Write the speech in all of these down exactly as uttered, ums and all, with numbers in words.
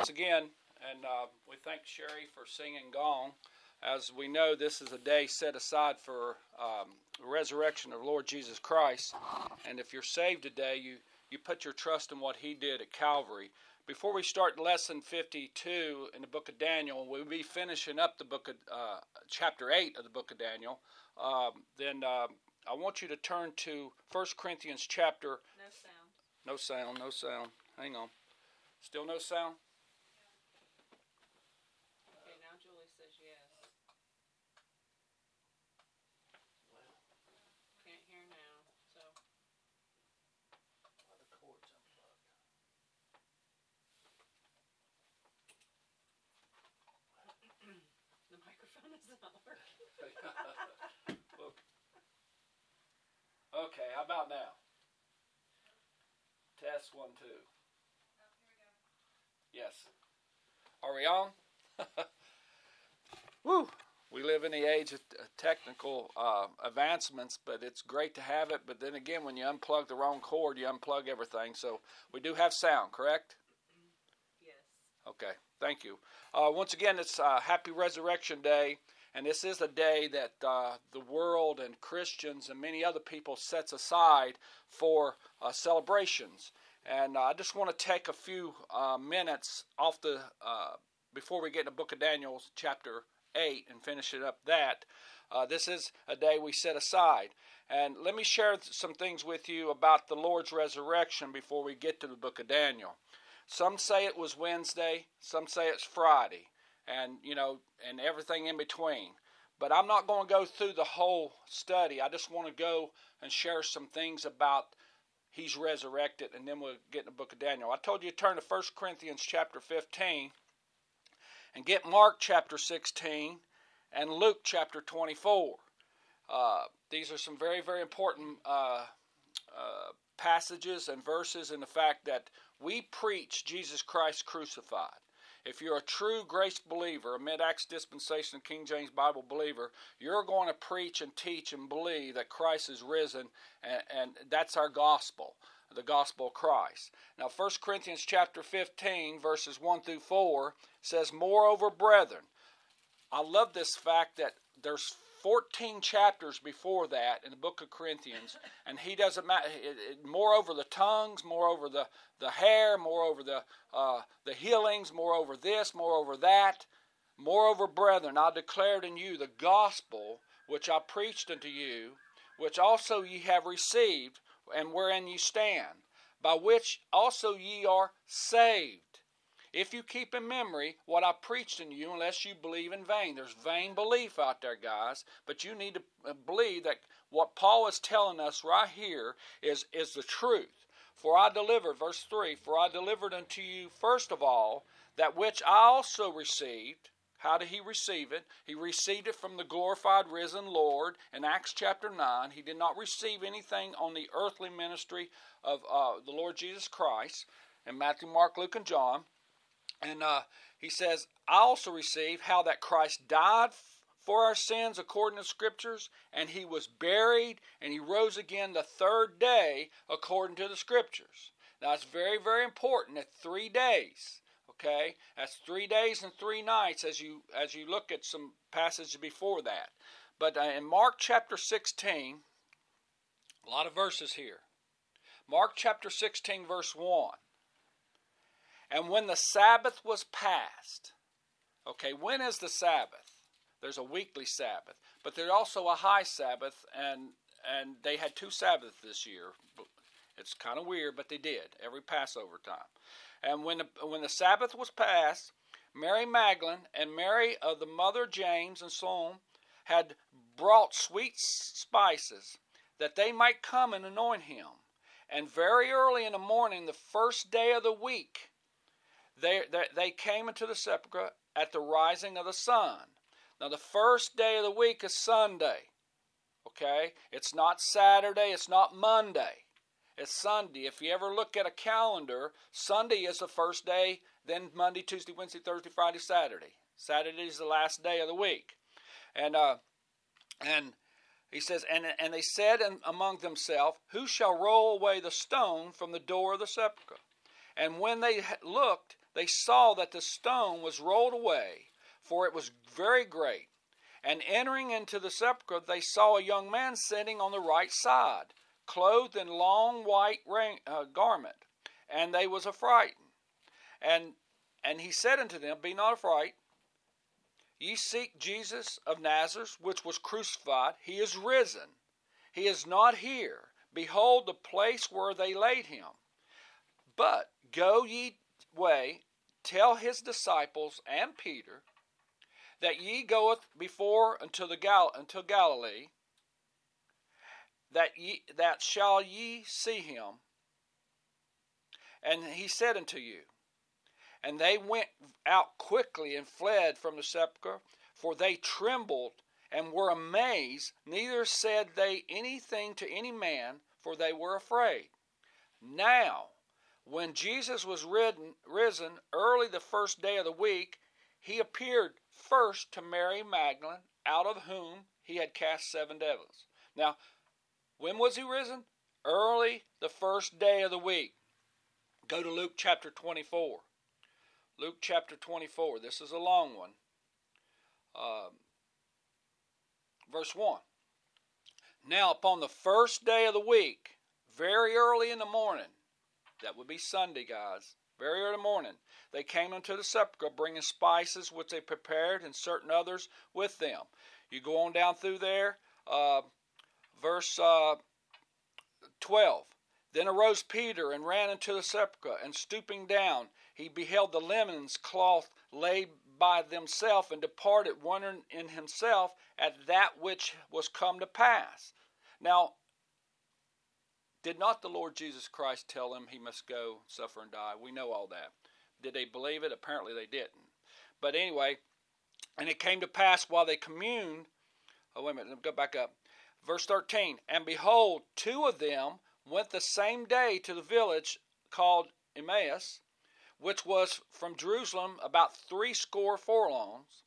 once again, and uh, we thank Sherry for singing Gong. As we know, this is a day set aside for um, the resurrection of the Lord Jesus Christ. And if you're saved today, you, you put your trust in what He did at Calvary. Before we start lesson fifty-two in the book of Daniel, we'll be finishing up the book of uh, chapter eight of the book of Daniel. Um, then uh, I want you to turn to First Corinthians chapter... No sound. No sound, no sound. Hang on. Still no sound? Okay, now Julie says yes. Can't hear now, so. The cord's unplugged. The microphone is not working. Look. Okay, how about now? Test one, two. Yes. Are we on? Woo! We live in the age of technical uh, advancements, but it's great to have it. But then again, when you unplug the wrong cord, you unplug everything. So we do have sound, correct? Yes. Okay, thank you. Uh, once again, it's uh, Happy Resurrection Day, and this is a day that uh, the world and Christians and many other people sets aside for uh, celebrations. And uh, I just want to take a few uh, minutes off the uh, before we get in the book of Daniel, chapter eight, and finish it up that. Uh, this is a day we set aside. And let me share some things with you about the Lord's resurrection before we get to the book of Daniel. Some say it was Wednesday, some say it's Friday, and, you know, and everything in between. But I'm not going to go through the whole study. I just want to go and share some things about He's resurrected, and then we'll get in the book of Daniel. I told you to turn to First Corinthians chapter fifteen and get Mark chapter sixteen and Luke chapter twenty-four. Uh, these are some very, very important uh, uh, passages and verses in the fact that we preach Jesus Christ crucified. If you're a true grace believer, a Mid-Acts dispensation of King James Bible believer, you're going to preach and teach and believe that Christ is risen, and, and that's our gospel, the gospel of Christ. Now, First Corinthians chapter fifteen, verses one through four, says, "Moreover, brethren," I love this fact that there's fourteen chapters before that in the book of Corinthians, and he doesn't matter. Moreover, the tongues, moreover the the hair, moreover the uh, the healings, moreover this, moreover that. "Moreover, brethren, I declared in you the gospel which I preached unto you, which also ye have received, and wherein ye stand, by which also ye are saved, if you keep in memory what I preached in you, unless you believe in vain." There's vain belief out there, guys, but you need to believe that what Paul is telling us right here is, is the truth. "For I delivered," verse three, "for I delivered unto you first of all that which I also received." How did he receive it? He received it from the glorified, risen Lord in Acts chapter nine. He did not receive anything on the earthly ministry of uh, the Lord Jesus Christ in Matthew, Mark, Luke, and John. And uh, he says, "I also received how that Christ died for our sins according to Scriptures, and He was buried, and He rose again the third day according to the Scriptures." Now, it's very, very important that three days, okay? That's three days and three nights as you as you look at some passages before that. But uh, in Mark chapter sixteen, a lot of verses here. Mark chapter sixteen, verse one. "And when the Sabbath was past," okay, when is the Sabbath? There's a weekly Sabbath, but there's also a high Sabbath, and and they had two Sabbaths this year. It's kind of weird, but they did, every Passover time. "And when the, when the Sabbath was past, Mary Magdalene and Mary of the mother of James and Salome had brought sweet spices, that they might come and anoint him. And very early in the morning, the first day of the week, They, they they came into the sepulchre at the rising of the sun." Now, the first day of the week is Sunday. Okay? It's not Saturday. It's not Monday. It's Sunday. If you ever look at a calendar, Sunday is the first day, then Monday, Tuesday, Wednesday, Thursday, Friday, Saturday. Saturday is the last day of the week. And uh, and he says, and, and they said among themselves, "Who shall roll away the stone from the door of the sepulchre?" And when they looked, they saw that the stone was rolled away, for it was very great. And entering into the sepulchre, they saw a young man sitting on the right side, clothed in long white rain, uh, garment, and they was affrighted. And and he said unto them, Be not afraid. Ye seek Jesus of Nazareth, which was crucified. He is risen. He is not here. Behold the place where they laid him. But go ye way, tell his disciples and Peter, that ye goeth before unto the Gal- unto Galilee, that ye that shall ye see him. And he said unto you. And they went out quickly and fled from the sepulchre, for they trembled and were amazed, neither said they anything to any man, for they were afraid. Now, when Jesus was ridden, risen early the first day of the week, he appeared first to Mary Magdalene, out of whom he had cast seven devils. Now, when was he risen? Early the first day of the week. Go to Luke chapter twenty-four. Luke chapter twenty-four. This is a long one. Uh, verse one. Now upon the first day of the week, very early in the morning, that would be Sunday, guys, very early morning, they came unto the sepulchre, bringing spices which they prepared, and certain others with them. You go on down through there, uh, verse uh, twelve. Then arose Peter and ran into the sepulchre, and stooping down, he beheld the linen cloth laid by themselves, and departed, wondering in himself at that which was come to pass. Now, did not the Lord Jesus Christ tell them he must go, suffer, and die? We know all that. Did they believe it? Apparently they didn't. But anyway, and it came to pass while they communed. Oh, wait a minute, let me go back up. Verse thirteen. And behold, two of them went the same day to the village called Emmaus, which was from Jerusalem about three score furlongs.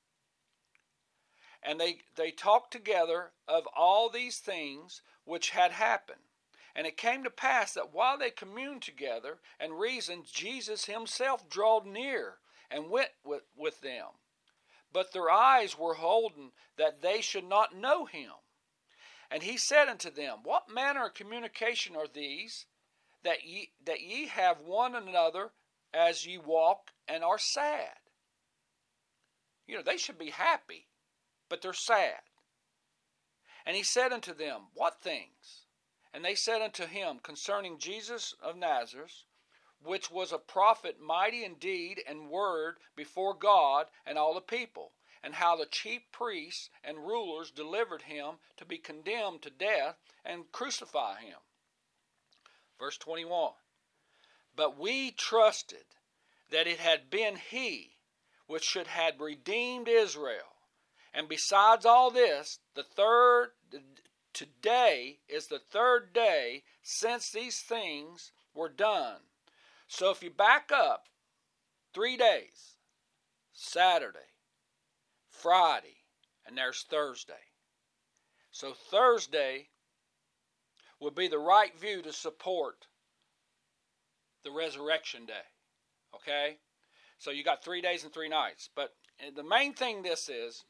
And they, they talked together of all these things which had happened. And it came to pass that while they communed together and reasoned, Jesus himself drawed near and went with, with them. But their eyes were holden that they should not know him. And he said unto them, What manner of communication are these, that ye, that ye have one another as ye walk and are sad? You know, they should be happy, but they're sad. And he said unto them, What things? And they said unto him, Concerning Jesus of Nazareth, which was a prophet mighty in deed and word before God and all the people, and how the chief priests and rulers delivered him to be condemned to death and crucify him. Verse twenty-one. But we trusted that it had been he which should have redeemed Israel. And besides all this, the third today is the third day since these things were done. So if you back up three days, Saturday, Friday, and there's Thursday. So Thursday would be the right view to support the resurrection day. Okay? So you got three days and three nights. But the main thing this is,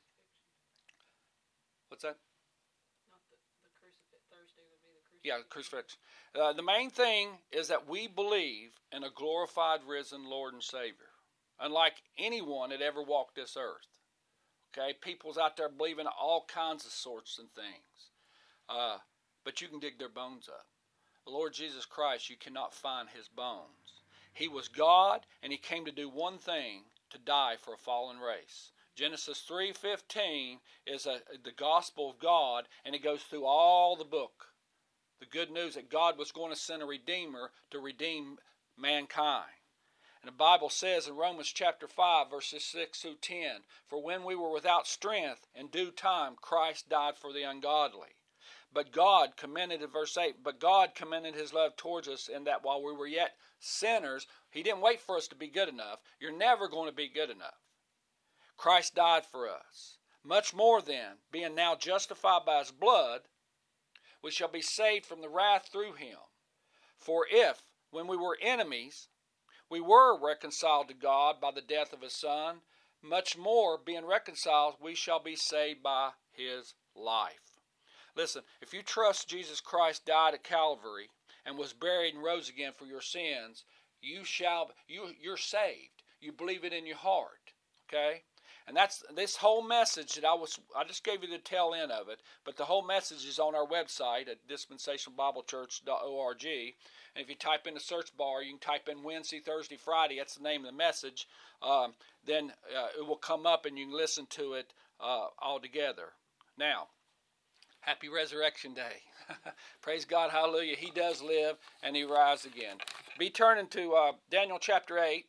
what's that? Not the, the crucifix. Thursday would be the crucifix. Yeah, crucifix. Uh, the main thing is that we believe in a glorified, risen Lord and Savior, unlike anyone that ever walked this earth. Okay, people's out there believing all kinds of sorts and things, uh, but you can dig their bones up. The Lord Jesus Christ, you cannot find his bones. He was God, and he came to do one thing, to die for a fallen race. Genesis three fifteen is a, the gospel of God, and it goes through all the book. The good news that God was going to send a Redeemer to redeem mankind. And the Bible says in Romans chapter five, verses six through ten, For when we were without strength, in due time Christ died for the ungodly. But God commended, in verse eight, But God commended his love towards us in that while we were yet sinners, he didn't wait for us to be good enough. You're never going to be good enough. Christ died for us. Much more then, being now justified by his blood, we shall be saved from the wrath through him. For if, when we were enemies, we were reconciled to God by the death of his Son, much more, being reconciled, we shall be saved by his life. Listen, if you trust Jesus Christ died at Calvary and was buried and rose again for your sins, you shall you you're saved. You believe it in your heart, okay? And that's this whole message that I was I just gave you the tail end of it, but the whole message is on our website at dispensational bible church dot org. And if you type in the search bar, you can type in Wednesday, Thursday, Friday. That's the name of the message. Um, then uh, it will come up, and you can listen to it uh, all together. Now, happy Resurrection Day. Praise God, hallelujah. He does live, and he rises again. Be turning to uh, Daniel chapter eight,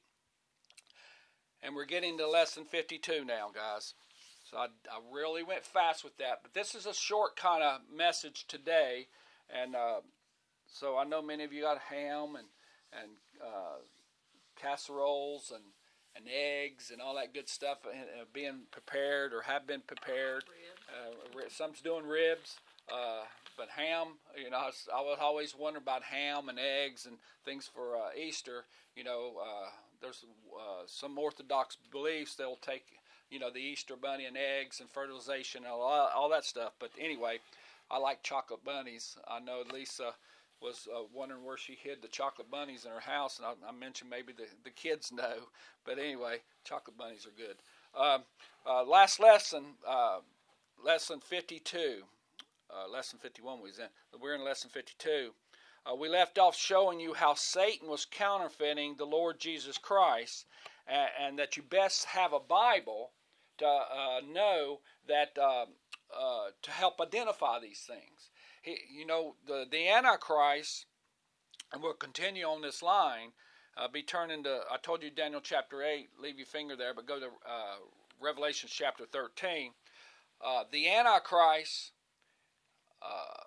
and we're getting to lesson fifty-two now, guys. So I, I really went fast with that. But this is a short kind of message today, and uh, so I know many of you got ham and, and uh, casseroles and, and eggs and all that good stuff uh, being prepared or have been prepared. Uh, some's doing ribs, uh, but ham, you know, I was, I was always wondering about ham and eggs and things for uh, Easter. You know, uh, there's uh, some Orthodox beliefs they'll take, you know, the Easter bunny and eggs and fertilization and all, all that stuff. But anyway, I like chocolate bunnies. I know Lisa was uh, wondering where she hid the chocolate bunnies in her house, and I, I mentioned maybe the, the kids know. But anyway, chocolate bunnies are good. Um, uh, last lesson, uh, lesson fifty-two. Uh, lesson fifty-one we was in. We're in lesson fifty-two. Uh, we left off showing you how Satan was counterfeiting the Lord Jesus Christ, and, and that you best have a Bible to uh, know that uh, uh, to help identify these things. He, you know, the, the Antichrist, and we'll continue on this line, uh, be turning to, I told you Daniel chapter eight, leave your finger there, but go to uh, Revelation chapter thirteen. Uh, the Antichrist, uh,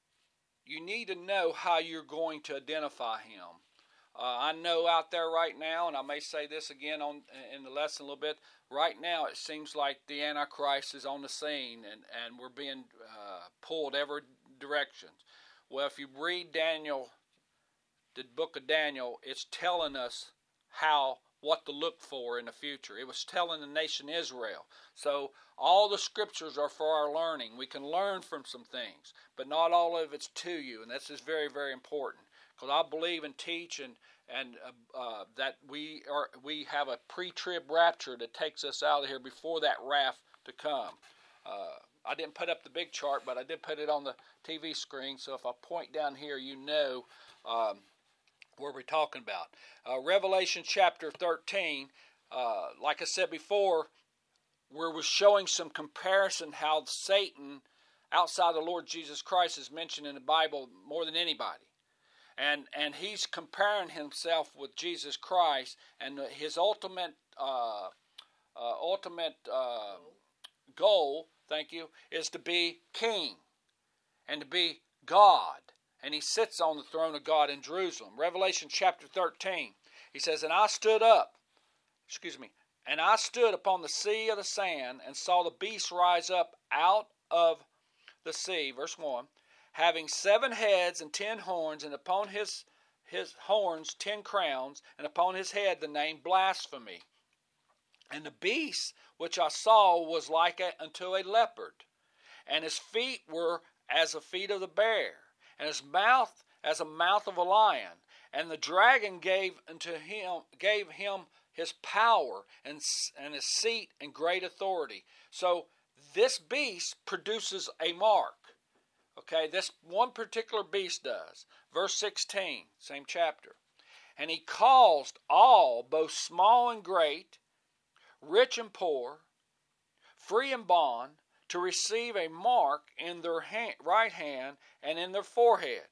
you need to know how you're going to identify him. Uh, I know out there right now, and I may say this again on in the lesson a little bit, right now it seems like the Antichrist is on the scene, and, and we're being uh, pulled every direction. Well, if you read Daniel, the book of Daniel, it's telling us how, what to look for in the future. It was telling the nation Israel. So all the scriptures are for our learning. We can learn from some things, but not all of it's to you, and this is very, very important. Because I believe and teach and and uh, uh, that we are we have a pre-trib rapture that takes us out of here before that wrath to come. Uh, I didn't put up the big chart, but I did put it on the T V screen. So if I point down here, you know um, where we're talking about. Uh, Revelation chapter thirteen. Uh, like I said before, where we're showing some comparison how Satan, outside the Lord Jesus Christ, is mentioned in the Bible more than anybody. And and he's comparing himself with Jesus Christ, and his ultimate uh, uh, ultimate uh, goal, thank you, is to be king and to be God. And he sits on the throne of God in Jerusalem. Revelation chapter thirteen, he says, "And I stood up, excuse me, and I stood upon the sea of the sand, and saw the beast rise up out of the sea," verse one, "having seven heads and ten horns, and upon his his horns ten crowns, and upon his head the name blasphemy. And the beast which I saw was like a, unto a leopard, and his feet were as the feet of the bear, and his mouth as a mouth of a lion. And the dragon gave unto him gave him his power and and his seat and great authority." So this beast produces a mark. Okay, this one particular beast does. Verse sixteen, same chapter. "And he caused all, both small and great, rich and poor, free and bond, to receive a mark in their hand, right hand and in their forehead."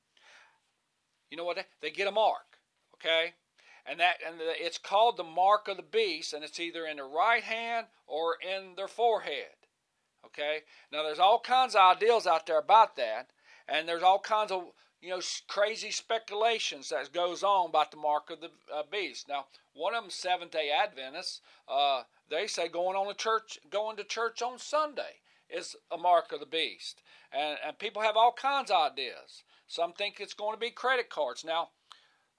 You know what? They get a mark, okay? And that and it's called the mark of the beast, and it's either in the right hand or in their forehead. Okay. Now there's all kinds of ideals out there about that, and there's all kinds of you know crazy speculations that goes on about the mark of the uh, beast. Now one of them, Seventh Day Adventists, uh, they say going on to church, going to church on Sunday is a mark of the beast, and and people have all kinds of ideas. Some think it's going to be credit cards. Now,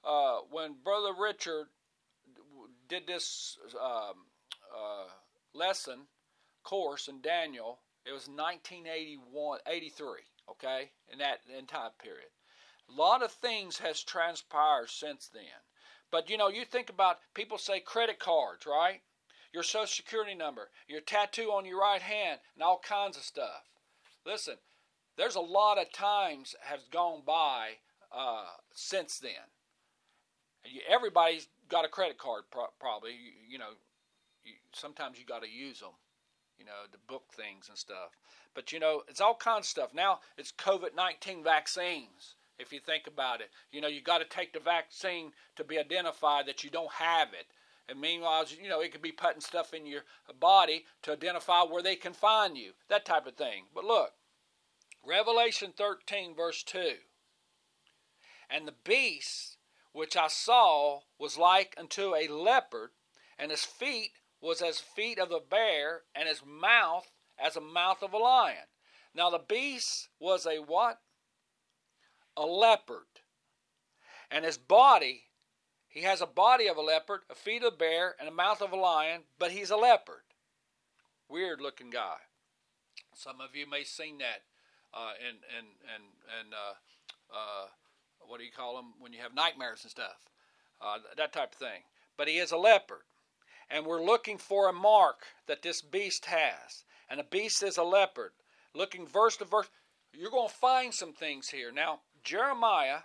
uh, when Brother Richard did this um, uh, lesson course in Daniel, it was nineteen eighty-one, eighty-three, okay, in that in time period. A lot of things has transpired since then. But, you know, you think about, people say credit cards, right? Your social security number, your tattoo on your right hand, and all kinds of stuff. Listen, there's a lot of times have gone by uh, since then. Everybody's got a credit card, pro- probably. You, you know, you, sometimes you got to use them, you know, to book things and stuff. But, you know, it's all kinds of stuff. Now it's COVID nineteen vaccines. If you think about it, you know, you got to take the vaccine to be identified that you don't have it. And meanwhile, you know, it could be putting stuff in your body to identify where they can find you, that type of thing. But look, Revelation thirteen, verse two. And the beast which I saw was like unto a leopard, and his feet was as feet of a bear, and his mouth as a mouth of a lion. Now the beast was a what? A leopard. And his body, he has a body of a leopard, a feet of a bear, and a mouth of a lion, but he's a leopard. Weird looking guy. Some of you may have seen that uh, in, in, in, in uh, uh, what do you call them, when you have nightmares and stuff. Uh, that type of thing. But he is a leopard. And we're looking for a mark that this beast has. And the beast is a leopard. Looking verse to verse, you're going to find some things here. Now, Jeremiah,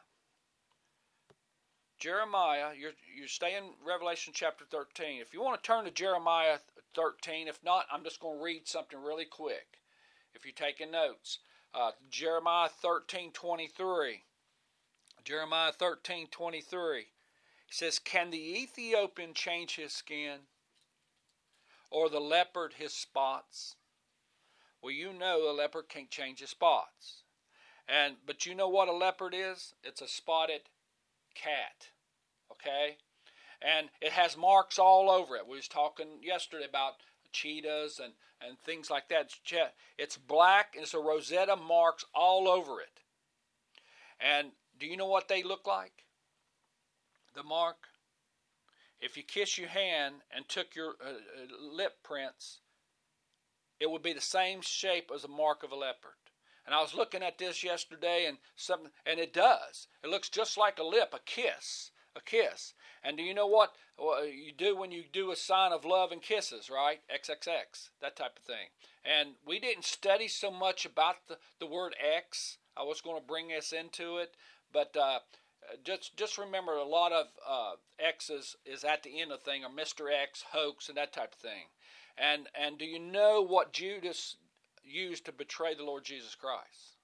Jeremiah, you're, you stay in Revelation chapter thirteen. If you want to turn to Jeremiah thirteen, if not, I'm just going to read something really quick. If you're taking notes, uh, Jeremiah thirteen twenty-three. Jeremiah thirteen twenty-three. It says, "Can the Ethiopian change his skin, or the leopard his spots?" Well, you know a leopard can't change his spots. And but you know what a leopard is? It's a spotted cat. Okay? And it has marks all over it. We was talking yesterday about cheetahs and, and things like that. It's black, and it's a rosetta marks all over it. And do you know what they look like? The mark? If you kiss your hand and took your uh, lip prints, it would be the same shape as a mark of a leopard. And I was looking at this yesterday, and something, and it does. It looks just like a lip, a kiss, a kiss. And do you know what you do when you do a sign of love and kisses, right? triple X, that type of thing. And we didn't study so much about the, the word X. I was going to bring us into it, but uh, just just remember a lot of uh, X's is at the end of the thing, or Mister X, hoax, and that type of thing. And and do you know what Judas used to betray the Lord Jesus Christ?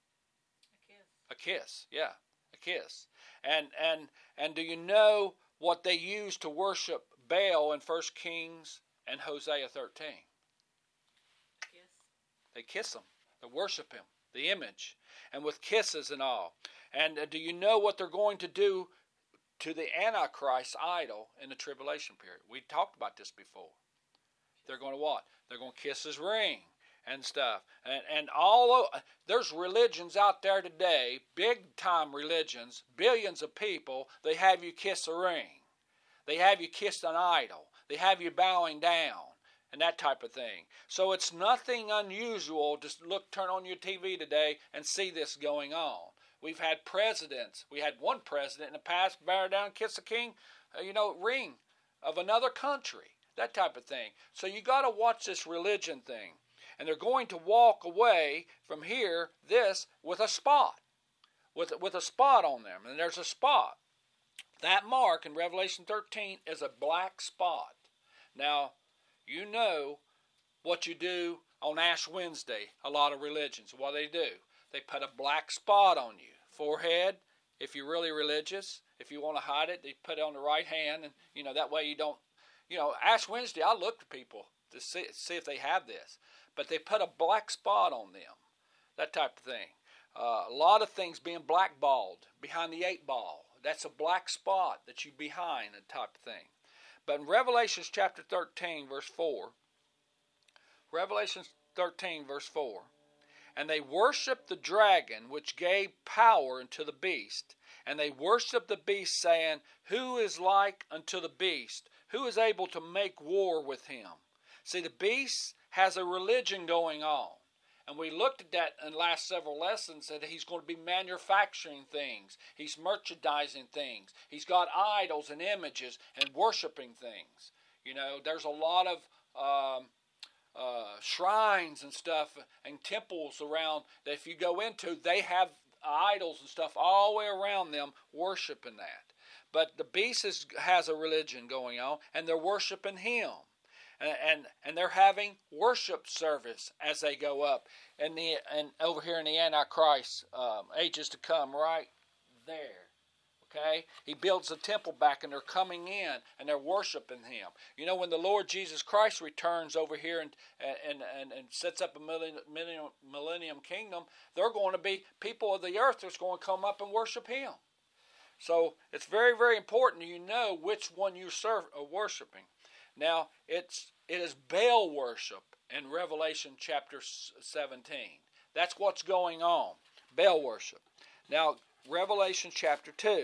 A kiss. A kiss, yeah, a kiss. And and and do you know what they used to worship Baal in First Kings and Hosea thirteen? Kiss. They kiss him. They worship him, the image, and with kisses and all. And uh, do you know what they're going to do to the Antichrist idol in the tribulation period? We talked about this before. They're going to what? They're going to kiss his ring and stuff. And, and all of, there's religions out there today, big time religions, billions of people, they have you kiss a ring. They have you kiss an idol. They have you bowing down and that type of thing. So it's nothing unusual to look, turn on your T V today and see this going on. We've had presidents. We had one president in the past bow down and kiss a king, uh, you know, ring of another country. That type of thing. So you got to watch this religion thing. And they're going to walk away from here, this, with a spot. With, with a spot on them. And there's a spot. That mark in Revelation thirteen is a black spot. Now, you know what you do on Ash Wednesday, a lot of religions. What they do, they put a black spot on you. Forehead, if you're really religious. If you want to hide it, they put it on the right hand. And, you know, that way you don't. You know, Ash Wednesday, I look to people to see, see if they have this. But they put a black spot on them. That type of thing. Uh, a lot of things being blackballed, behind the eight ball. That's a black spot that you behind, that type of thing. But in Revelation chapter thirteen, verse four, Revelation thirteen, verse four, "And they worshipped the dragon, which gave power unto the beast, And they worship the beast, saying, Who is like unto the beast? Who is able to make war with him? See, the beast has a religion going on. And we looked at that in the last several lessons, that he's going to be manufacturing things. He's merchandising things. He's got idols and images and worshiping things. You know, there's a lot of um, uh, shrines and stuff and temples around that if you go into, they have idols and stuff all the way around them worshiping that. But the beast is, has a religion going on, and they're worshiping him. And, and and they're having worship service as they go up, and the and over here in the Antichrist um, ages to come, right there. Okay, he builds a temple back, and they're coming in and they're worshiping him. You know, when the Lord Jesus Christ returns over here and and and, and sets up a millennium, millennium kingdom, they're going to be people of the earth that's going to come up and worship him. So it's very, very important you know which one you're serve, uh, worshiping. Now, it's it is Baal worship in Revelation chapter seventeen. That's what's going on, Baal worship. Now, Revelation chapter two.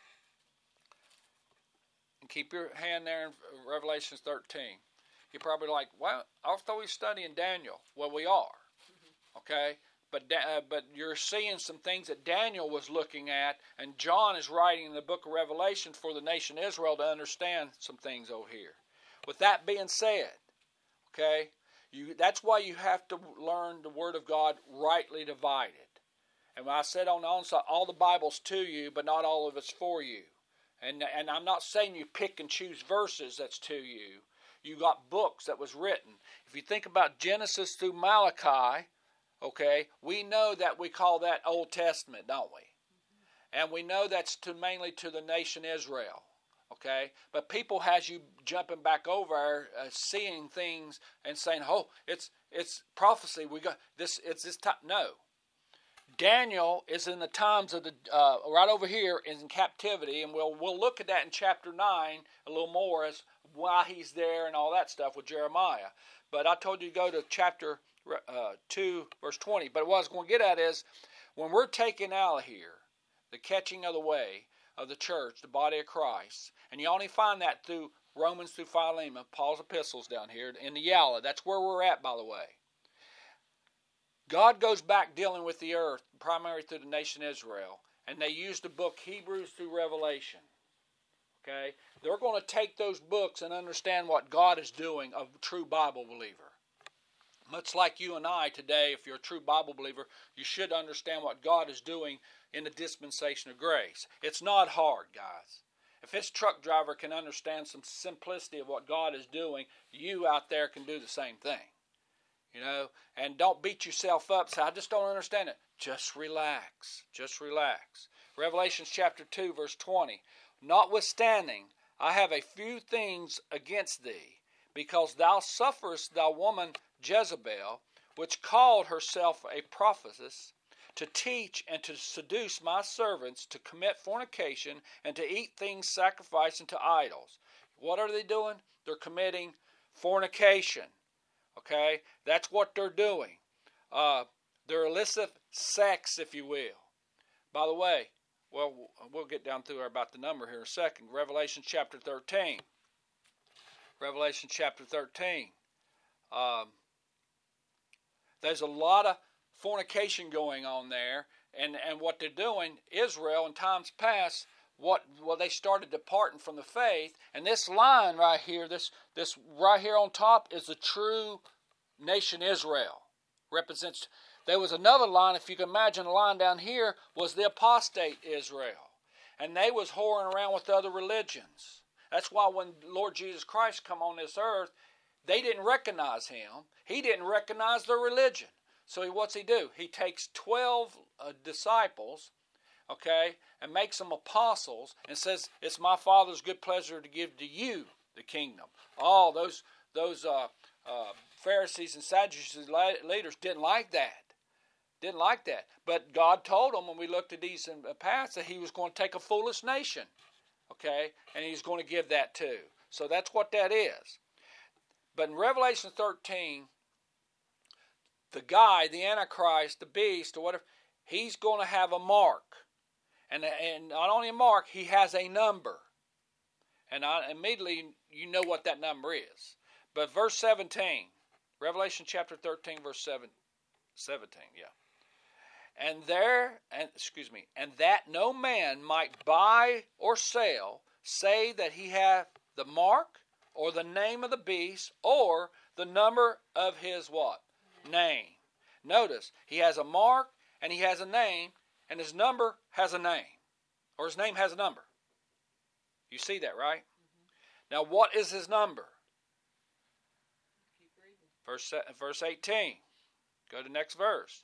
And keep your hand there in Revelation thirteen. You're probably like, well, I thought we were studying Daniel. Well, we are. Okay? But uh, but you're seeing some things that Daniel was looking at, and John is writing in the book of Revelation for the nation Israel to understand some things over here. With that being said, okay, you, that's why you have to learn the Word of God rightly divided. And when I said on the onset, all the Bible's to you, but not all of it's for you. And and I'm not saying you pick and choose verses that's to you. You got books that was written. If you think about Genesis through Malachi, okay, we know that we call that Old Testament, don't we? And we know that's to mainly to the nation Israel. Okay, but people has you jumping back over, uh, seeing things and saying, "Oh, it's it's prophecy. We got this. It's this time." No, Daniel is in the times of the uh, right over here is in captivity, and we'll we'll look at that in chapter nine a little more as why he's there and all that stuff with Jeremiah. But I told you to go to chapter uh, two, verse twenty. But what I was going to get at is when we're taken out of here, the catching of the way of the church, the body of Christ. And you only find that through Romans through Philemon, Paul's epistles down here in the Yalla. That's where we're at, by the way. God goes back dealing with the earth, primarily through the nation Israel. And they use the book Hebrews through Revelation. Okay? They're going to take those books and understand what God is doing, a true Bible believer. Much like you and I today, if you're a true Bible believer, you should understand what God is doing in the dispensation of grace. It's not hard, guys. If this truck driver can understand some simplicity of what God is doing, you out there can do the same thing. You know, and don't beat yourself up. Say, I just don't understand it. Just relax. Just relax. Revelation chapter two, verse twenty. Notwithstanding, I have a few things against thee, because thou sufferest thou woman Jezebel, which called herself a prophetess, to teach and to seduce my servants to commit fornication and to eat things sacrificed unto idols. What are they doing? They're committing fornication. Okay? That's what they're doing. Uh, they're illicit sex, if you will. By the way, well, we'll get down through about the number here in a second. Revelation chapter thirteen. Revelation chapter thirteen. Um, there's a lot of fornication going on there, and, and what they're doing, Israel in times past, what well they started departing from the faith, and this line right here, this this right here on top is the true nation Israel. Represents. There was another line, if you can imagine a line down here, was the apostate Israel, and they was whoring around with other religions. That's why when Lord Jesus Christ come on this earth, they didn't recognize him. He didn't recognize their religion. So he, what's he do? He takes twelve uh, disciples, okay, and makes them apostles and says, it's my Father's good pleasure to give to you the kingdom. All those those uh, uh, Pharisees and Sadducees leaders didn't like that. Didn't like that. But God told them when we looked at these in the past that he was going to take a foolish nation, okay, and he's going to give that too. So that's what that is. But in Revelation thirteen, the guy, the Antichrist, the beast, or whatever, he's going to have a mark. And, and not only in Mark, he has a number. And I, immediately you know what that number is. But verse seventeen, Revelation chapter thirteen, verse seven, seventeen, yeah. And there, and excuse me, and that no man might buy or sell, say that he hath the mark or the name of the beast or the number of his what? Name. Notice, he has a mark and he has a name, and his number has a name, or his name has a number. You see that, right? Mm-hmm. Now, what is his number? Keep reading. Verse, verse eighteen. Go to the next verse.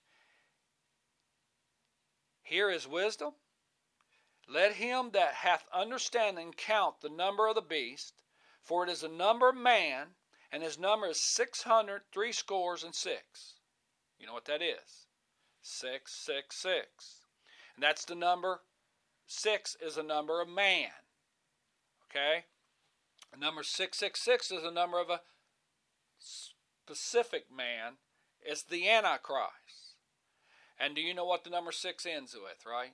Here is wisdom. Let him that hath understanding count the number of the beast, for it is the number of man, and his number is six hundred three scores and six. You know what that is? Six, six, six. And that's the number. Six is the number of man. Okay? The number six six six is the number of a specific man. It's the Antichrist. And do you know what the number six ends with, right?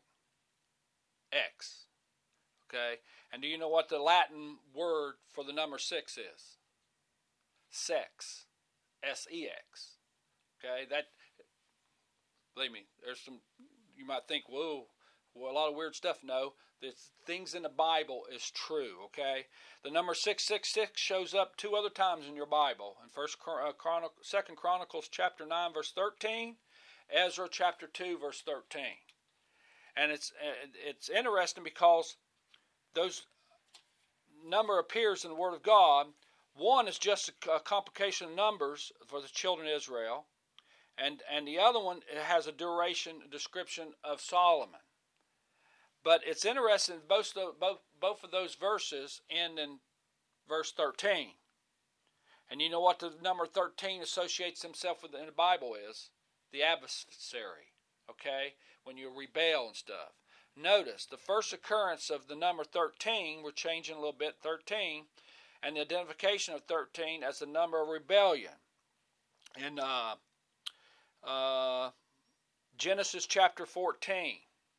X. Okay? And do you know what the Latin word for the number six is? Sex. S E X. Okay? That, believe me, there's some, you might think, whoa, well, a lot of weird stuff. No, the things in the Bible is true, okay? The number six six six shows up two other times in your Bible. In First Chronicle, Second Chronicles chapter nine, verse thirteen, Ezra chapter two, verse thirteen. And it's it's interesting because those number appears in the Word of God. One is just a complication of numbers for the children of Israel, and and the other one has a duration a description of Solomon. But it's interesting, both, both, both of those verses end in verse thirteen. And you know what the number thirteen associates himself with in the Bible is? The adversary, okay? When you rebel and stuff. Notice, the first occurrence of the number thirteen, we're changing a little bit, thirteen, and the identification of thirteen as the number of rebellion. In uh, uh, Genesis chapter fourteen.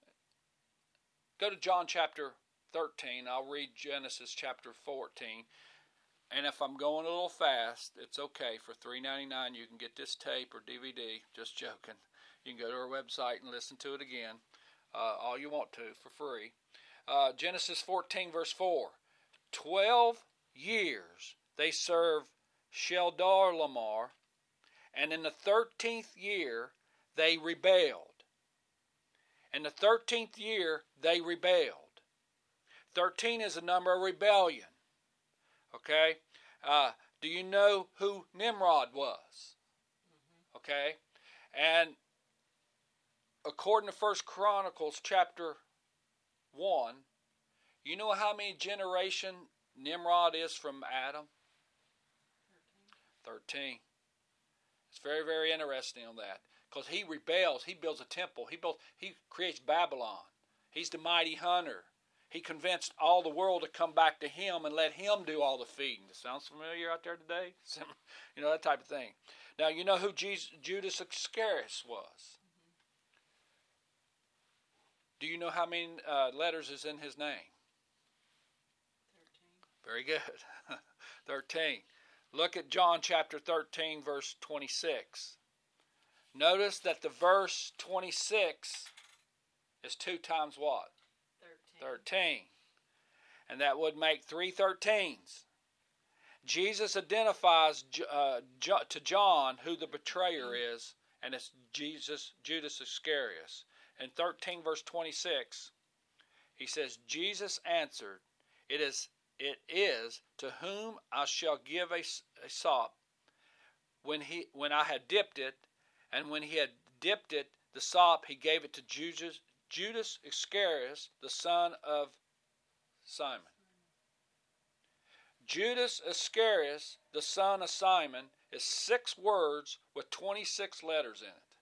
Go to John chapter thirteen. I'll read Genesis chapter fourteen. And if I'm going a little fast, it's okay. For three ninety-nine, you can get this tape or D V D. Just joking. You can go to our website and listen to it again. Uh, all you want to for free. Uh, Genesis fourteen, verse four. Twelve years they served Chedorlaomer, and in the thirteenth year they rebelled. In the thirteenth year, they rebelled. thirteen is a number of rebellion. Okay? Uh, do you know who Nimrod was? Mm-hmm. Okay? And according to First Chronicles chapter one, you know how many generation Nimrod is from Adam? thirteen. thirteen. It's very, very interesting on that. Because he rebels, he builds a temple, he builds, he creates Babylon. He's the mighty hunter. He convinced all the world to come back to him and let him do all the feeding. Sounds familiar out there today? You know, that type of thing. Now, you know who Jesus, Judas Iscariot was? Mm-hmm. Do you know how many uh, letters is in his name? thirteen. Very good. thirteen. Look at John chapter thirteen, verse twenty-six. Notice that the verse twenty-six is two times what? thirteen. thirteen. And that would make three thirteens. Jesus identifies uh, to John who the betrayer is, and it's Jesus, Judas Iscariot. In thirteen verse twenty-six, he says, Jesus answered, It is, it is to whom I shall give a, a sop when, he, when I had dipped it. And when he had dipped it, the sop, he gave it to Judas, Judas Iscariot, the son of Simon. Judas Iscariot, the son of Simon, is six words with twenty-six letters in it.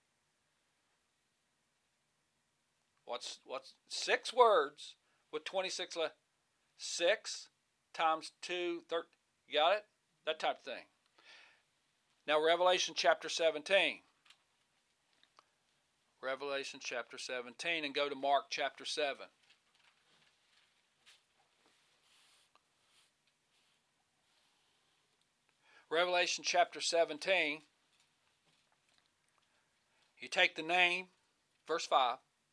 What's what's six words with twenty-six letters? Six times two, thirteen. You got it? That type of thing. Now, Revelation chapter seventeen. Revelation chapter seventeen, and go to Mark chapter seven. Revelation chapter seventeen, you take the name, verse five.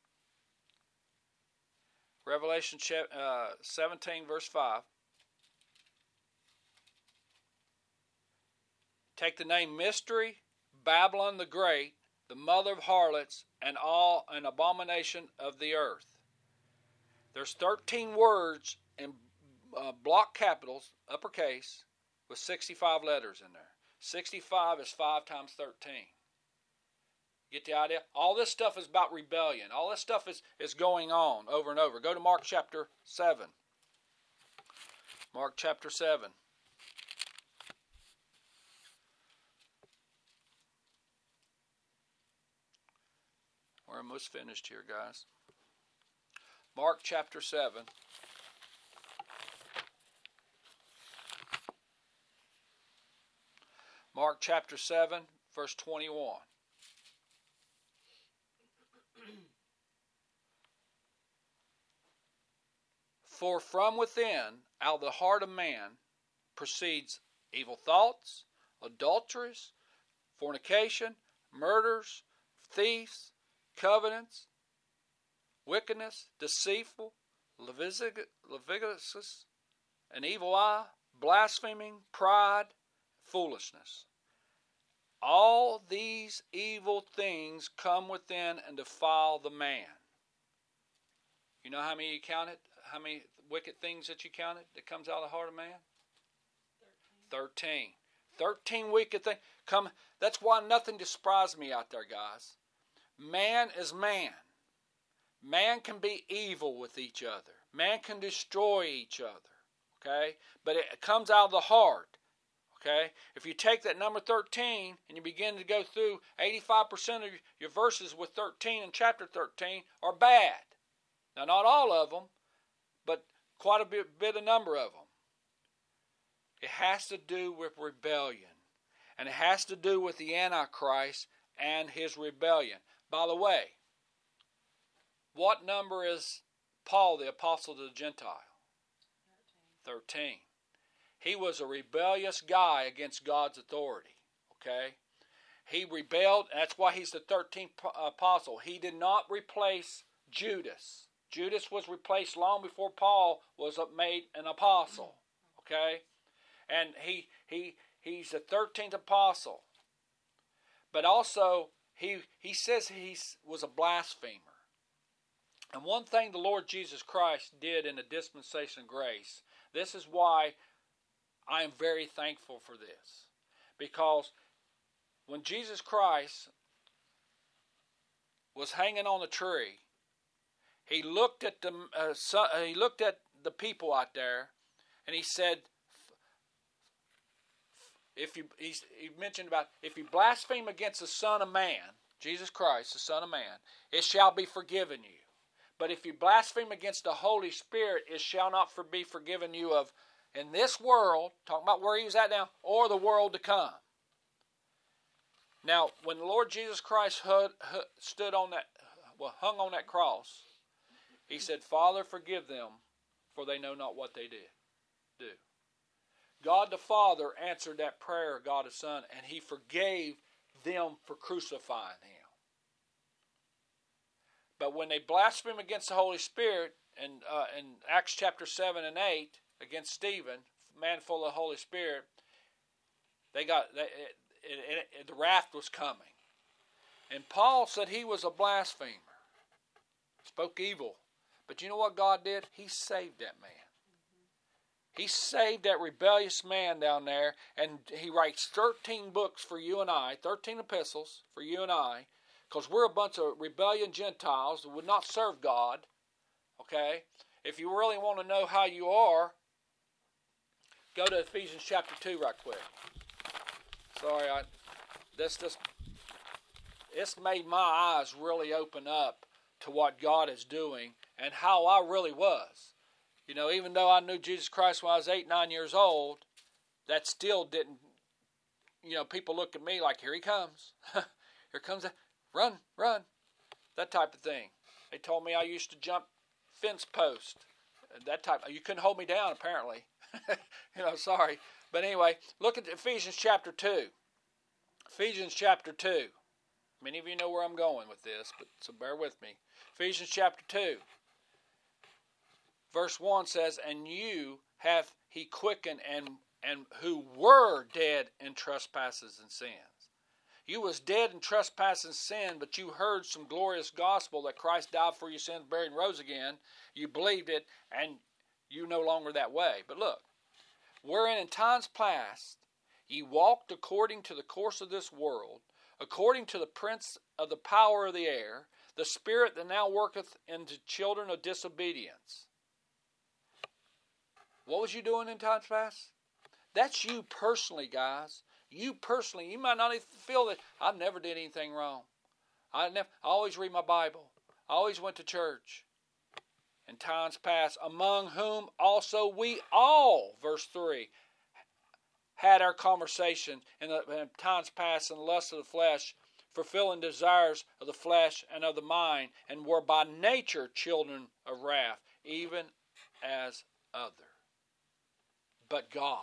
Revelation uh, seventeen, verse five. Take the name Mystery, Babylon the Great, the mother of harlots, and all an abomination of the earth. There's thirteen words in uh, block capitals, uppercase, with sixty-five letters in there. sixty-five is five times thirteen. Get the idea? All this stuff is about rebellion. All this stuff is, is going on over and over. Go to Mark chapter seven. Mark chapter seven. We're almost finished here, guys. Mark chapter seven. Mark chapter seven, verse twenty-one. For from within, out of the heart of man, proceeds evil thoughts, adulteries, fornication, murders, thieves, covenants, wickedness, deceitful, lasciviousness, an evil eye, blaspheming, pride, foolishness. All these evil things come within and defile the man. You know how many you counted? How many wicked things that you counted that comes out of the heart of man? Thirteen. Thirteen. Thirteen wicked things come. That's why nothing surprises me out there, guys. Man is man. Man can be evil with each other. Man can destroy each other. Okay? But it comes out of the heart. Okay? If you take that number thirteen and you begin to go through, eighty-five percent of your verses with thirteen in chapter thirteen are bad. Now, not all of them, but quite a bit, bit a number of them. It has to do with rebellion. And it has to do with the Antichrist and his rebellion. By the way, what number is Paul, the apostle to the Gentile? Thirteen. He was a rebellious guy against God's authority. Okay? He rebelled. That's why he's the thirteenth apostle. He did not replace Judas. Judas was replaced long before Paul was made an apostle. Okay? And he he he's the thirteenth apostle. But also, he he says he was a blasphemer. And one thing the Lord Jesus Christ did in the dispensation of grace, this is why I am very thankful for this. Because when Jesus Christ was hanging on the tree, he looked at the uh, son, he looked at the people out there, and he said, "If you," he, he mentioned about if you blaspheme against the Son of Man, Jesus Christ, the Son of Man, it shall be forgiven you. But if you blaspheme against the Holy Spirit, it shall not for, be forgiven you of in this world, talking about where he was at now, or the world to come. Now, when the Lord Jesus Christ hud, hud, stood on that, well, hung on that cross, he said, "Father, forgive them, for they know not what they did do." God the Father answered that prayer of God the Son, and he forgave them for crucifying him. But when they blaspheme against the Holy Spirit, in, uh, in Acts chapter seven and eight, against Stephen, man full of the Holy Spirit, they got they, it, it, it, the wrath was coming. And Paul said he was a blasphemer, spoke evil. But you know what God did? He saved that man. He saved that rebellious man down there, and he writes thirteen books for you and I, thirteen epistles for you and I, because we're a bunch of rebellion Gentiles that would not serve God. Okay? If you really want to know how you are, go to Ephesians chapter two right quick. Sorry, I this just it's made my eyes really open up to what God is doing and how I really was. You know, even though I knew Jesus Christ when I was eight, nine years old, that still didn't, you know, people look at me like, here he comes. Here comes, a, run, run. that type of thing. They told me I used to jump fence post, that type. You couldn't hold me down, apparently. you know, sorry. But anyway, look at Ephesians chapter two. Ephesians chapter two. Many of you know where I'm going with this, but so bear with me. Ephesians chapter two. Verse one says, "And you hath he quickened, and and who were dead in trespasses and sins." You was dead in trespass and sin, but you heard some glorious gospel that Christ died for your sins, buried, and rose again. You believed it, and you no longer that way. But look, wherein in times past ye walked according to the course of this world, according to the prince of the power of the air, the spirit that now worketh in the children of disobedience. What was you doing in times past? That's you personally, guys. You personally. You might not even feel that I never did anything wrong. I never. I always read my Bible. I always went to church. In times past, among whom also we all, verse three, had our conversation in, the, in times past in the lust of the flesh, fulfilling desires of the flesh and of the mind, and were by nature children of wrath, even as other. But God,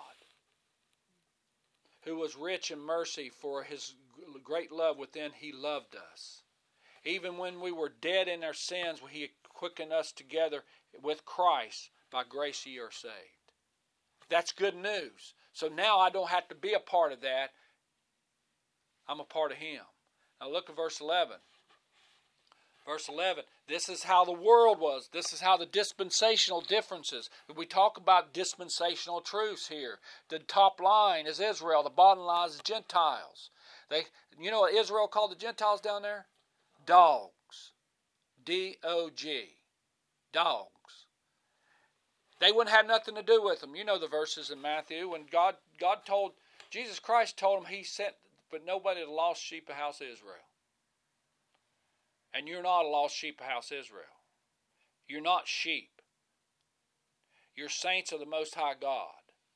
who was rich in mercy for his great love within he loved us. Even when we were dead in our sins, he quickened us together with Christ. By grace ye are saved. That's good news. So now I don't have to be a part of that. I'm a part of him. Now look at verse eleven. Verse eleven, this is how the world was. This is how the dispensational differences. We talk about dispensational truths here. The top line is Israel. The bottom line is the Gentiles. They, you know what Israel called the Gentiles down there? Dogs. D O G. Dogs. They wouldn't have nothing to do with them. You know the verses in Matthew when God God told, Jesus Christ told them he sent, but nobody the lost sheep of house of Israel. And you're not a lost sheep of house Israel. You're not sheep. You're saints of the Most High God.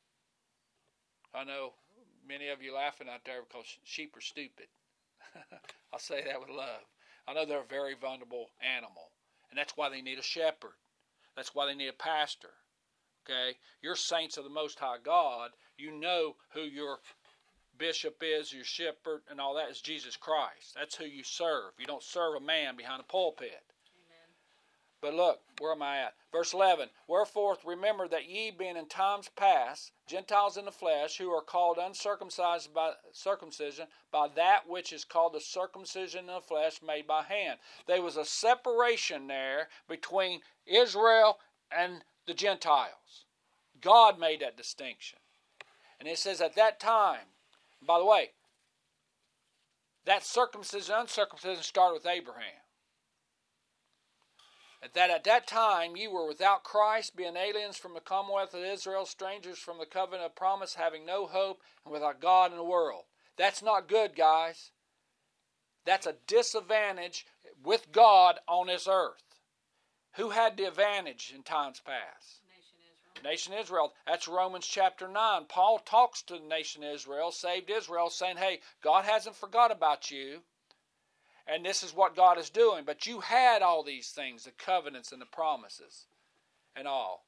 I know many of you laughing out there because sheep are stupid. I'll say that with love. I know they're a very vulnerable animal. And that's why they need a shepherd. That's why they need a pastor. Okay? You're saints of the Most High God. You know who your bishop is, your shepherd, and all that is Jesus Christ. That's who you serve. You don't serve a man behind a pulpit. Amen. But look, where am I at? Verse eleven, wherefore remember that ye being in times past, Gentiles in the flesh, who are called uncircumcised by circumcision, by that which is called the circumcision in the flesh made by hand. There was a separation there between Israel and the Gentiles. God made that distinction. And it says at that time, by the way, that circumcision, uncircumcision started with Abraham. At that at that time ye were without Christ, being aliens from the commonwealth of Israel, strangers from the covenant of promise, having no hope, and without God in the world. That's not good, guys. That's a disadvantage with God on this earth. Who had the advantage in times past? Nation Israel. That's Romans chapter nine. Paul talks to the nation Israel, saved Israel, saying, hey, God hasn't forgot about you. And this is what God is doing. But you had all these things, the covenants and the promises and all.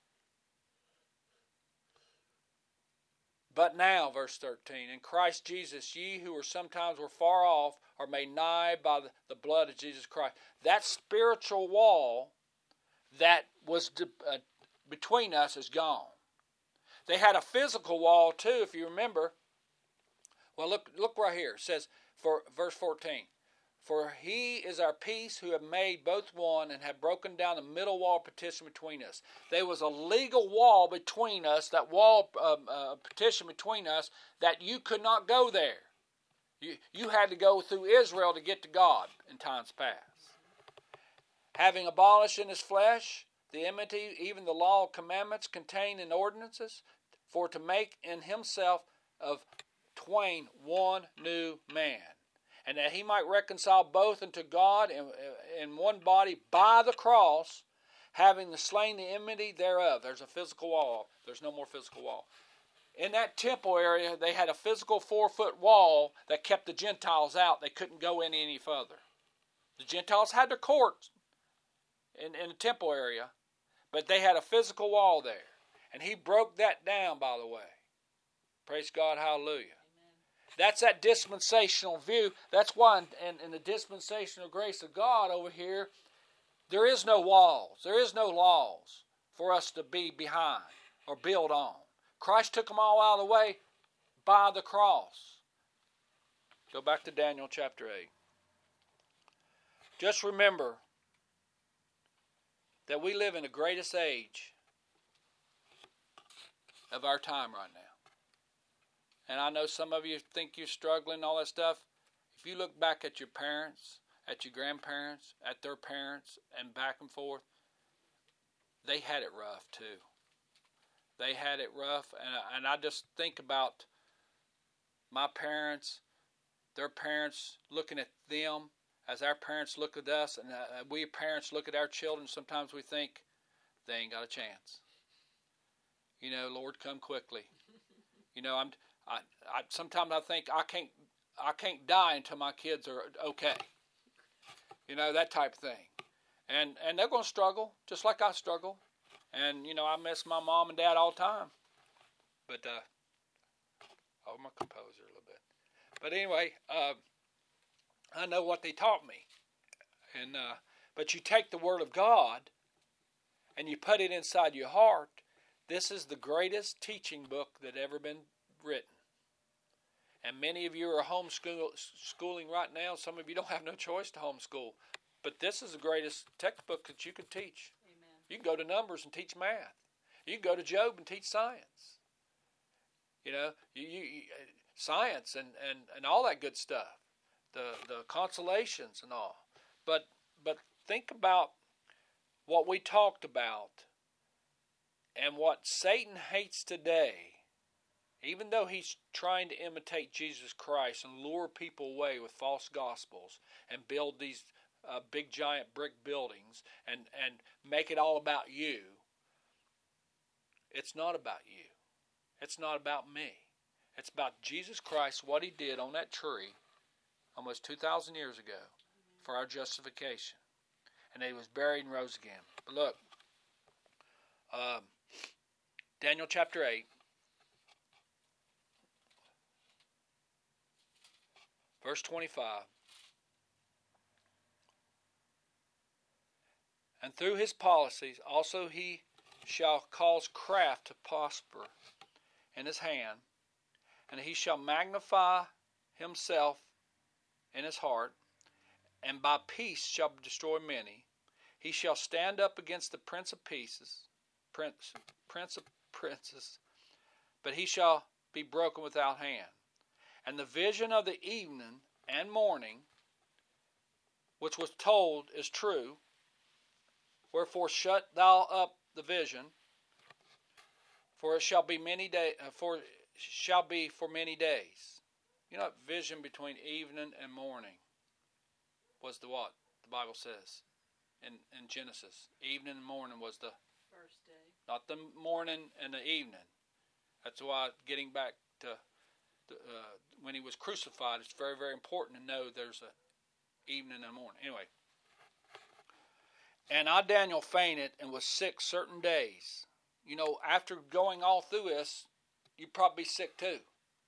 But now, verse thirteen, in Christ Jesus, ye who were sometimes were far off are made nigh by the, the blood of Jesus Christ. That spiritual wall that was uh, between us is gone. They had a physical wall too, if you remember. Well, look, look right here. It says, for verse fourteen, for he is our peace, who have made both one, and have broken down the middle wall of petition between us. There was a legal wall between us, that wall uh, uh, petition between us, that you could not go there. You, you had to go through Israel to get to God in times past. Having abolished in his flesh the enmity, even the law of commandments contained in ordinances, for to make in himself of twain one new man, and that he might reconcile both unto God in, in one body by the cross, having slain the enmity thereof. There's a physical wall. There's no more physical wall. In that temple area, they had a physical four-foot wall that kept the Gentiles out. They couldn't go in any further. The Gentiles had their courts in, in the temple area, but they had a physical wall there. And he broke that down, by the way. Praise God, hallelujah. Amen. That's that dispensational view. That's why in, in the dispensational grace of God over here, there is no walls. There is no laws for us to be behind or build on. Christ took them all out of the way by the cross. Go back to Daniel chapter eight. Just remember that we live in the greatest age of our time right now. And I know some of you think you're struggling, all that stuff. If you look back at your parents, at your grandparents, at their parents, and back and forth, they had it rough too. They had it rough, and, and I just think about my parents, their parents, looking at them as our parents look at us, and uh, we parents look at our children. Sometimes we think they ain't got a chance. You know, Lord, come quickly. You know, I'm. I, I sometimes I think I can't. I can't die until my kids are okay. You know, that type of thing, and and they're going to struggle just like I struggle. And, you know, I miss my mom and dad all the time. But, uh, oh, my composer a little bit. But anyway, uh, I know what they taught me. And, uh, but you take the Word of God and you put it inside your heart. This is the greatest teaching book that ever been written. And many of you are homeschooling right now. Some of you don't have no choice to homeschool. But this is the greatest textbook that you can teach. You can go to Numbers and teach math. You can go to Job and teach science. You know, you, you, you, science and, and, and all that good stuff. The the consolations and all. But but think about what we talked about and what Satan hates today. Even though he's trying to imitate Jesus Christ and lure people away with false gospels and build these Uh, big giant brick buildings and, and make it all about you. It's not about you. It's not about me. It's about Jesus Christ, what he did on that tree almost two thousand years ago for our justification. And he was buried and rose again. But look, um, Daniel chapter eight, verse twenty-five. And through his policies also he shall cause craft to prosper in his hand, and he shall magnify himself in his heart, and by peace shall destroy many. He shall stand up against the prince of pieces, prince, prince of princes, but he shall be broken without hand. And the vision of the evening and morning, which was told, is true. Wherefore shut thou up the vision, for it shall be many day, for shall be for many days. You know, vision between evening and morning was the what? The Bible says in, in Genesis. Evening and morning was the first day. Not the morning and the evening. That's why, getting back to the, uh, when he was crucified, it's very, very important to know there's a evening and morning. Anyway. And I, Daniel, fainted and was sick certain days. You know, after going all through this, you'd probably be sick too.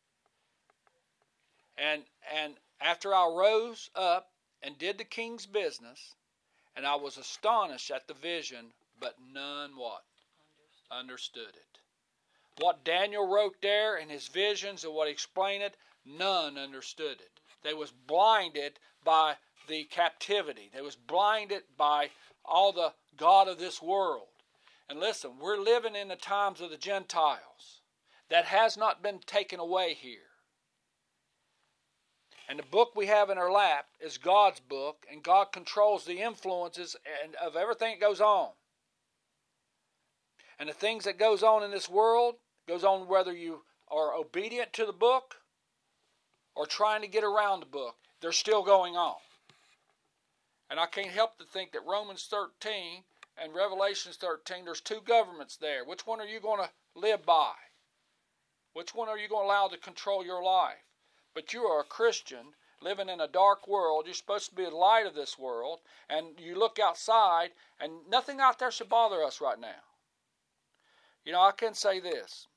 And and after I rose up and did the king's business, and I was astonished at the vision, but none what? Understood, Understood it. What Daniel wrote there in his visions and what he explained it, none understood it. They was blinded by the captivity. They was blinded by all the God of this world. And listen, we're living in the times of the Gentiles. That has not been taken away here. And the book we have in our lap is God's book, and God controls the influences and of everything that goes on. And the things that goes on in this world goes on whether you are obedient to the book or trying to get around the book. They're still going on. And I can't help to think that Romans thirteen and Revelations thirteen, there's two governments there. Which one are you going to live by? Which one are you going to allow to control your life? But you are a Christian, living in a dark world. You're supposed to be the light of this world. And you look outside, and nothing out there should bother us right now. You know, I can say this.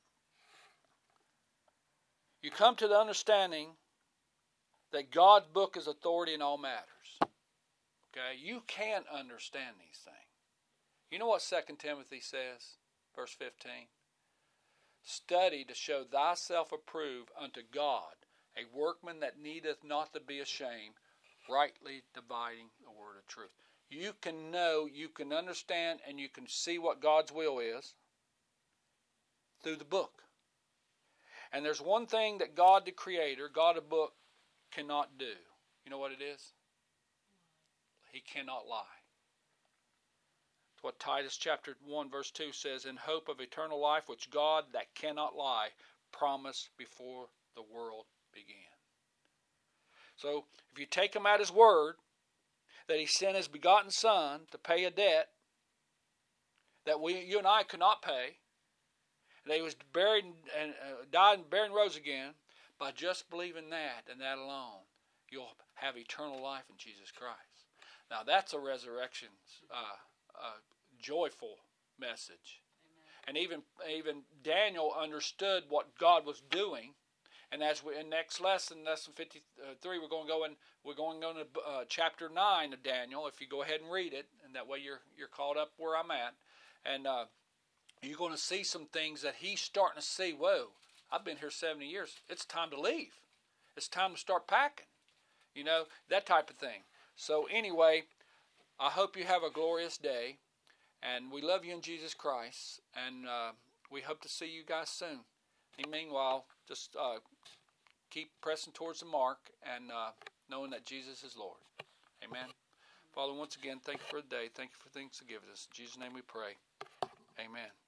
You come to the understanding that God's book is authority in all matters. Okay? You can understand these things. You know what Second Timothy says? Verse fifteen. Study to show thyself approved unto God, a workman that needeth not to be ashamed, rightly dividing the word of truth. You can know, you can understand, and you can see what God's will is through the book. And there's one thing that God the Creator, God the book, cannot do. You know what it is? He cannot lie. It's what Titus chapter one verse two says, in hope of eternal life, which God that cannot lie promised before the world began. So if you take him at his word, that he sent his begotten Son to pay a debt that we, you and I could not pay, that he was buried and uh, died and buried and rose again, by just believing that and that alone, you'll have eternal life in Jesus Christ. Now that's a resurrection, uh, uh, joyful message. Amen. And even even Daniel understood what God was doing. And as we in next lesson, lesson fifty-three, we're going to go in. We're going to go into uh, chapter nine of Daniel. If you go ahead and read it, and that way you're you're caught up where I'm at, and uh, you're going to see some things that he's starting to see. Whoa, I've been here seventy years. It's time to leave. It's time to start packing. You know, that type of thing. So anyway, I hope you have a glorious day, and we love you in Jesus Christ, and uh, we hope to see you guys soon. And meanwhile, just uh, keep pressing towards the mark and uh, knowing that Jesus is Lord. Amen. Father, once again, thank you for the day. Thank you for things to give us. In Jesus' name we pray. Amen.